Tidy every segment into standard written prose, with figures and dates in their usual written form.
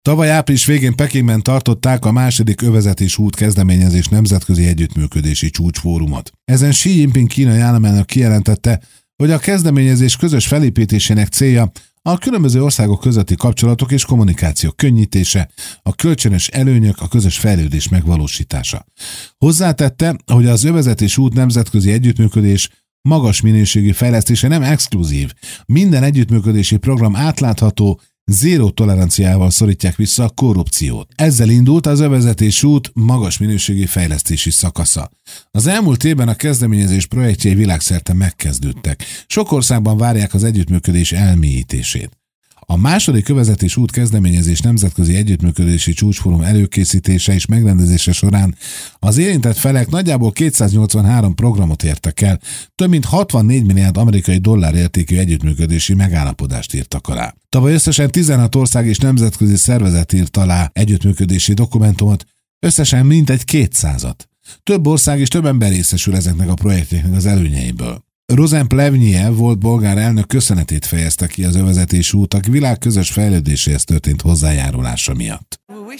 Tavaly április végén Pekingben tartották a második övezetés út kezdeményezés nemzetközi együttműködési csúcsfórumot. Ezen Xi Jinping kínai államelnök kijelentette, hogy a kezdeményezés közös felépítésének célja a különböző országok közötti kapcsolatok és kommunikáció könnyítése, a kölcsönös előnyök, a közös fejlődés megvalósítása. Hozzátette, hogy az övezetés út nemzetközi együttműködés magas minőségű fejlesztése nem exkluzív. Minden együttműködési program átlátható, zéró toleranciával szorítják vissza a korrupciót. Ezzel indult az övezetés út magas minőségi fejlesztési szakasza. Az elmúlt évben a kezdeményezés projektjei világszerte megkezdődtek. Sok országban várják az együttműködés elmélyítését. A második övezetés út kezdeményezés nemzetközi együttműködési csúcsfórum előkészítése és megrendezése során az érintett felek nagyjából 283 programot értek el, több mint 64 milliárd amerikai dollár értékű együttműködési megállapodást írtak alá. Tavaly összesen 16 ország és nemzetközi szervezet írt alá együttműködési dokumentumot, összesen mintegy 200-at. Több ország és több ember részesül ezeknek a projekteknek az előnyeiből. Rozen Plevnyev volt bolgár elnök köszönetét fejezte ki az övezetés út a világ közös fejlődéséhez történt hozzájárulása miatt.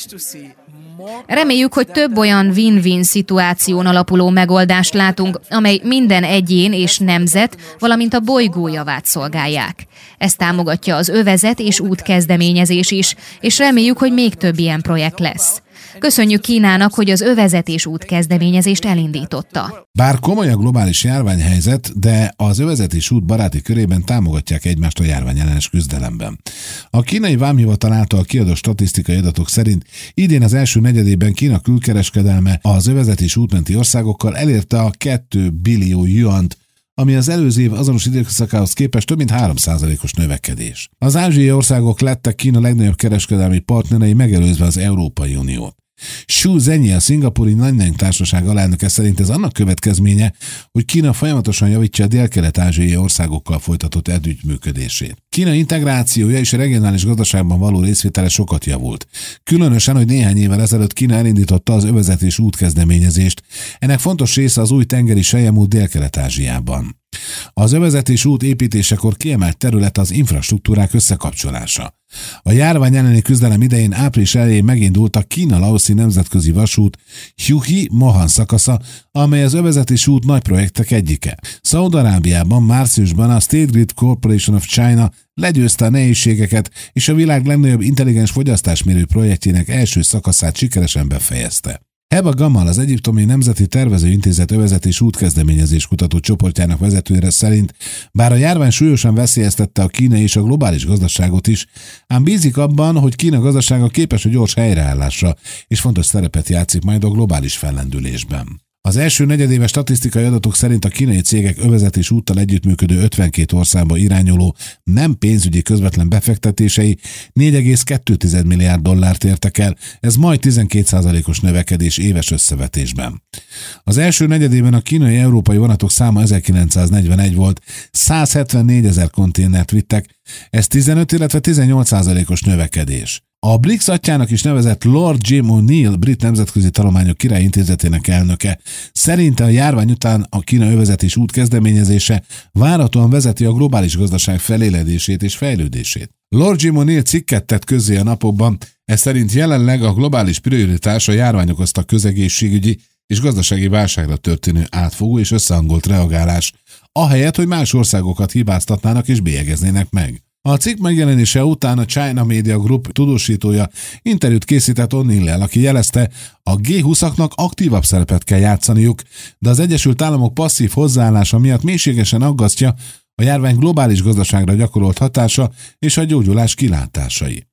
Reméljük, hogy több olyan win-win szituáción alapuló megoldást látunk, amely minden egyén és nemzet, valamint a bolygó javát szolgálják. Ezt támogatja az övezet és út kezdeményezés is, és reméljük, hogy még több ilyen projekt lesz. Köszönjük Kínának, hogy az övezetés út kezdeményezést elindította. Bár komoly a globális járványhelyzet, de az övezetés út baráti körében támogatják egymást a járványellenes küzdelemben. A kínai vámhivatal által kiadott statisztikai adatok szerint idén az első negyedében Kína külkereskedelme az övezetés útmenti országokkal elérte a 2 billió juant, ami az előző év azonos időszakához képest több mint 3%-os növekedés. Az ázsiai országok lettek Kína legnagyobb kereskedelmi partnerei, megelőzve az Európai Uniót. Xu Zhenyi, a szingapúri Nanyang társaság alelnöke szerint ez annak következménye, hogy Kína folyamatosan javítja a dél-kelet-ázsiai országokkal folytatott együttműködését. Kína integrációja és a regionális gazdaságban való részvétele sokat javult. Különösen, hogy néhány évvel ezelőtt Kína elindította az övezetés útkezdeményezést. Ennek fontos része az új tengeri selyemút Dél-Kelet-Ázsiában. Az övezetés út építésekor kiemelt terület az infrastruktúrák összekapcsolása. A járvány elleni küzdelem idején április elején megindult a Kína-Laoszi nemzetközi vasút Hjuhi-Mohan szakasza, amely az övezetés út nagy projektek egyike. Szaúd-Arábiában márciusban a State Grid Corporation of China legyőzte a nehézségeket, és a világ legnagyobb intelligens fogyasztásmérő projektjének első szakaszát sikeresen befejezte. Heba Gamal, az Egyiptomi Nemzeti Tervezőintézet övezetés útkezdeményezés kutató csoportjának vezetője szerint, bár a járvány súlyosan veszélyeztette a kínai és a globális gazdaságot is, ám bízik abban, hogy Kína gazdasága képes a gyors helyreállásra, és fontos szerepet játszik majd a globális fellendülésben. Az első negyedéves statisztikai adatok szerint a kínai cégek övezetés úttal együttműködő 52 országba irányuló nem pénzügyi közvetlen befektetései 4,2 milliárd dollárt értek el, ez majd 12%-os növekedés éves összevetésben. Az első negyedében a kínai-európai vonatok száma 1941 volt, 174 000 konténert vittek, ez 15, illetve 18%-os növekedés. A BRICS atyának is nevezett Lord Jim O'Neill, brit nemzetközi tanulmányok királyintézetének elnöke szerint a járvány után a Kína övezetés út kezdeményezése várhatóan vezeti a globális gazdaság feléledését és fejlődését. Lord Jim O'Neill cikket tett közzé a napokban, ez szerint jelenleg a globális prioritás a járvány okozta közegészségügyi és gazdasági válságra történő átfogó és összehangolt reagálás, ahelyett, hogy más országokat hibáztatnának és bélyegeznének meg. A cikk megjelenése után a China Media Group tudósítója interjút készített O'Neill-lel, aki jelezte, a G20-aknak aktívabb szerepet kell játszaniuk, de az Egyesült Államok passzív hozzáállása miatt mélységesen aggasztja a járvány globális gazdaságra gyakorolt hatása és a gyógyulás kilátásai.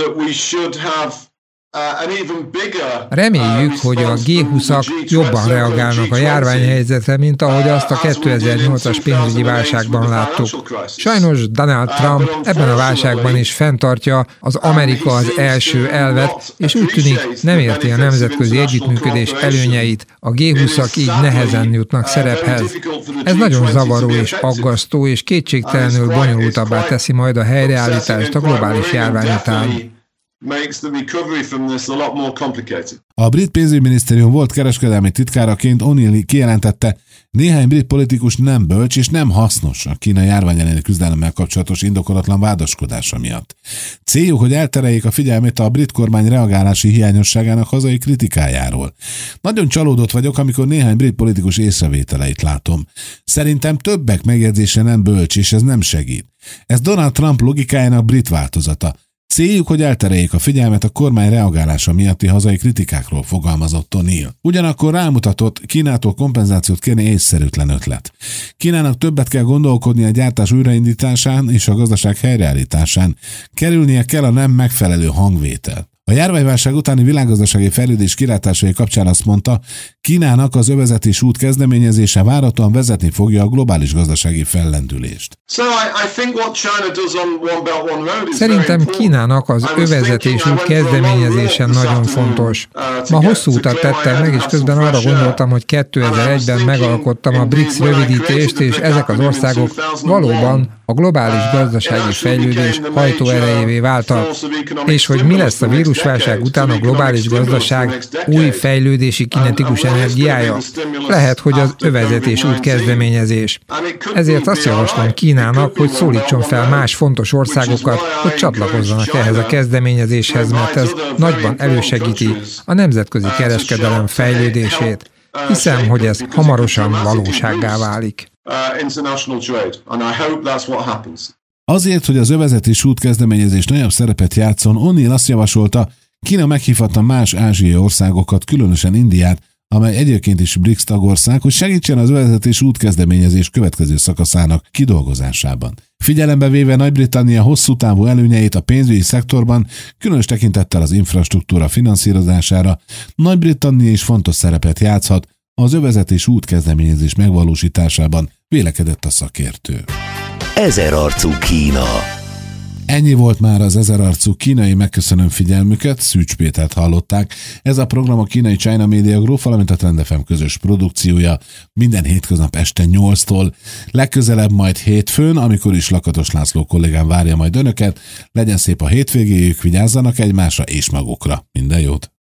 Reméljük, hogy a G20-ak jobban reagálnak a járványhelyzetre, mint ahogy azt a 2008-as pénzügyi válságban láttuk. Sajnos Donald Trump ebben a válságban is fenntartja az Amerika az első elvet, és úgy tűnik nem érti a nemzetközi együttműködés előnyeit, a G20-ak így nehezen jutnak szerephez. Ez nagyon zavaró és aggasztó, és kétségtelenül bonyolultabbá teszi majd a helyreállítást a globális járvány után. A brit pénzügyminisztérium volt kereskedelmi titkáraként O'Neill kijelentette, néhány brit politikus nem bölcs és nem hasznos a kínai járvány elleni küzdelemmel kapcsolatos indokolatlan vádaskodása miatt. Céljuk, hogy eltereljék a figyelmét a brit kormány reagálási hiányosságának hazai kritikájáról. Nagyon csalódott vagyok, amikor néhány brit politikus észrevételeit látom. Szerintem többek megjegyzése nem bölcs, és ez nem segít. Ez Donald Trump logikájának brit változata. Céljuk, hogy eltereljék a figyelmet a kormány reagálása miatti hazai kritikákról, fogalmazott O'Neill. Ugyanakkor rámutatott, Kínától kompenzációt kérni észszerűtlen ötlet. Kínának többet kell gondolkodni a gyártás újraindításán és a gazdaság helyreállításán. Kerülnie kell a nem megfelelő hangvétel. A járványválság utáni világgazdasági fejlődés kilátásai kapcsán azt mondta, Kínának az övezetés út kezdeményezése várhatóan vezetni fogja a globális gazdasági fellendülést. Szerintem Kínának az övezetés út kezdeményezése nagyon fontos. Ma hosszú utat tettem meg, és közben arra gondoltam, hogy 2001-ben megalkottam a BRICS rövidítést, és ezek az országok valóban a globális gazdasági fejlődés hajtóerejévé váltak, és hogy mi lesz a vírusválság után a globális gazdaság új fejlődési kinetikus energiája? Lehet, hogy az övezetés út kezdeményezés. Ezért azt javaslom Kínának, hogy szólítson fel más fontos országokat, hogy csatlakozzanak ehhez a kezdeményezéshez, mert ez nagyban elősegíti a nemzetközi kereskedelem fejlődését. Hiszem, hogy ez hamarosan valósággá válik. Azért, hogy az övezetés út kezdeményezés nagyobb szerepet játszon, O'Neill azt javasolta, Kína meghívhatta más ázsiai országokat, különösen Indiát, amely egyébként is BRICS tagország, hogy segítsen az övezetés út kezdeményezés következő szakaszának kidolgozásában. Figyelembe véve Nagy-Britannia hosszú távú előnyeit a pénzügyi szektorban, különös tekintettel az infrastruktúra finanszírozására, Nagy-Britannia is fontos szerepet játszhat az övezetés út kezdeményezés megvalósításában, vélekedett a szakértő. Ezerarcú Kína. Ennyi volt már az ezerarcú kínai, megköszönöm figyelmüket, Szűcs Pétert hallották. Ez a program a kínai China Media Group, valamint a Trend FM közös produkciója minden hétköznap este 8-tól. Legközelebb majd hétfőn, amikor is Lakatos László kollégám várja majd önöket. Legyen szép a hétvégéjük, vigyázzanak egymásra és magukra. Minden jót!